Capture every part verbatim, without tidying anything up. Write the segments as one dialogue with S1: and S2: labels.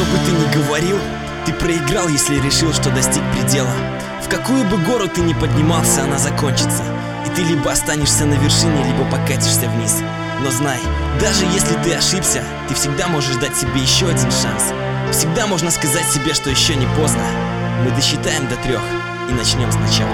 S1: бы ты ни говорил, ты проиграл, если решил, что достиг предела. В какую бы гору ты ни поднимался, она закончится, и ты либо останешься на вершине, либо покатишься вниз. Но знай, даже если ты ошибся, ты всегда можешь дать себе еще один шанс. Всегда можно сказать себе, что еще не поздно. Мы досчитаем до трех и начнем сначала.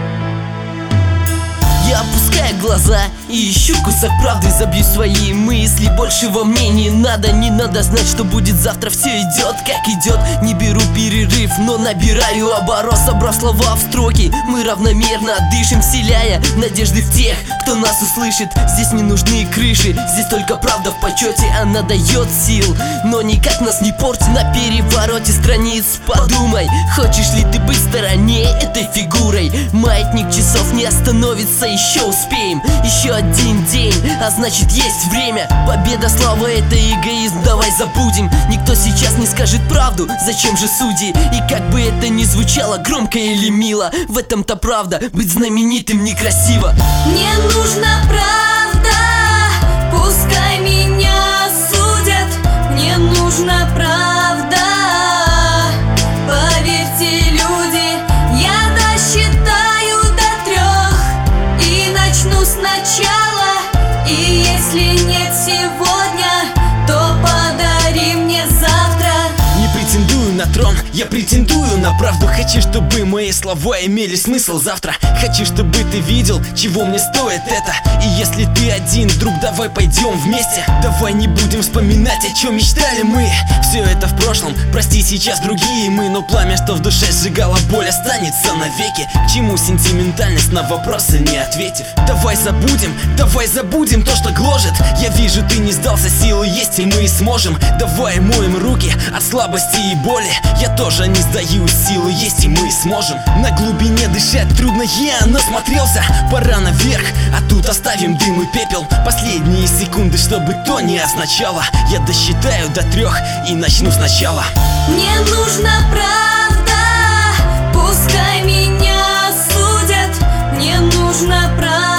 S2: Я опускаю глаза и ищу кусок правды, забью свои мысли, больше во мне не надо. Не надо знать, что будет завтра, все идет как идет. Не беру перерыв, но набираю оборот, собрав слова в строки. Мы равномерно дышим, вселяя надежды в тех, кто нас услышит. Здесь не нужны крыши, здесь только правда в почете. Она дает сил, но никак нас не портит. На перевороте страниц подумай, хочешь ли ты быть в стороне этой фигурой. Маятник часов не остановится, еще успеем. Еще один день, а значит есть время. Победа, слава, это эгоизм, давай забудем. Никто сейчас не скажет правду, зачем же судьи? И как бы это ни звучало громко или мило, в этом-то правда, быть знаменитым некрасиво.
S3: Мне нужна правда, пускай меня судят. Мне нужна правда, поверьте, люди, я досчитаю до трех и начну сначала. И если нет сегодня, то подари мне завтра.
S1: Не претендую на трон, я претендую на правду. Хочу, чтобы мои слова имели смысл завтра. Хочу, чтобы ты видел, чего мне стоит это. И если ты один, друг, давай пойдем вместе. Давай не будем вспоминать, о чем мечтали мы. Все это в прошлом, прости, сейчас другие мы. Но пламя, что в душе сжигало боль, останется навеки. К чему сентиментальность, на вопросы не ответив? Давай забудем, давай забудем то, что гложет. Я вижу, ты не сдался, силы есть, и мы сможем. Давай моем руки от слабости и боли. Я тоже не сдаюсь, силы есть, и мы сможем. На глубине дышать трудно, я насмотрелся. Пора наверх, а тут оставим дым и пепел. Последние секунды, чтобы то не означало. Я досчитаю до трех и начну сначала.
S3: Мне нужна правда, пускай меня судят. Мне нужна правда.